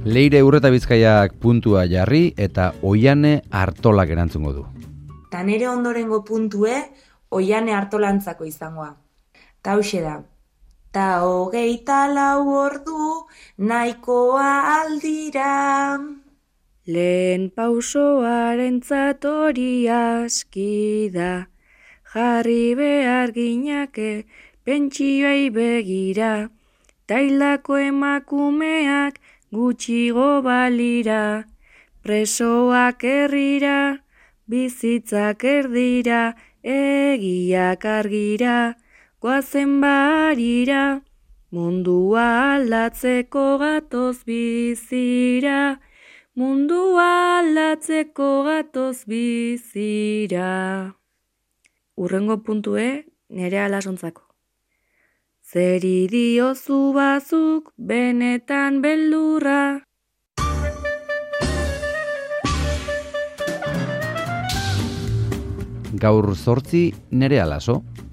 Leire Urreta Bizkaiak puntua jarri eta Oiane Artolak erantzungo du. Ta nere ondorengo puntue Oiane Artolantzako izangoa. Ta hauxe da. Ta 24 ordu nahikoa aldira. Lehen pausoarentzat hori aski da, jarri behar ginake pentsioei begira, tailako emakumeak gutxigo balira, presoak herrira, bizitzak erdira, egiak argira, goazen barira, mundua aldatzeko gatoz bizira, mundua aldatzeko gatoz bizira. Urrengo puntue nere alasontzako. Zeri diozu bazuk benetan beldurra. Gaur 8 nere alaso.